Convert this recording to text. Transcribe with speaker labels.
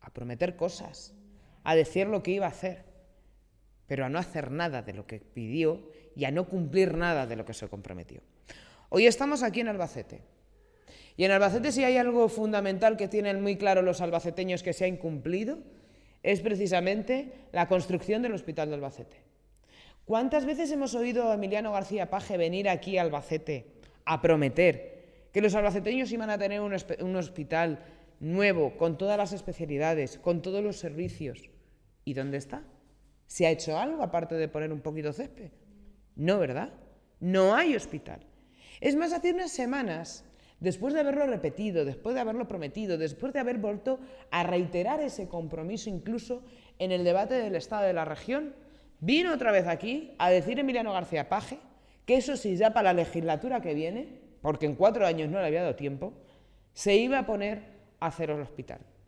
Speaker 1: a prometer cosas, a decir lo que iba a hacer, pero a no hacer nada de lo que pidió y a no cumplir nada de lo que se comprometió. Hoy estamos aquí en Albacete. Y en Albacete, si hay algo fundamental que tienen muy claro los albaceteños que se ha incumplido, es precisamente la construcción del Hospital de Albacete. ¿Cuántas veces hemos oído a Emiliano García Paje venir aquí a Albacete a prometer que los albaceteños iban a tener un hospital nuevo, con todas las especialidades, con todos los servicios? ¿Y dónde está? ¿Se ha hecho algo aparte de poner un poquito de césped? No, ¿verdad? No hay hospital. Es más, hace unas semanas, después de haberlo repetido, después de haberlo prometido, después de haber vuelto a reiterar ese compromiso incluso en el debate del Estado de la región, vino otra vez aquí a decir Emiliano García Paje que eso sí, ya para la legislatura que viene, porque en 4 años no le había dado tiempo, se iba a poner a hacer el hospital.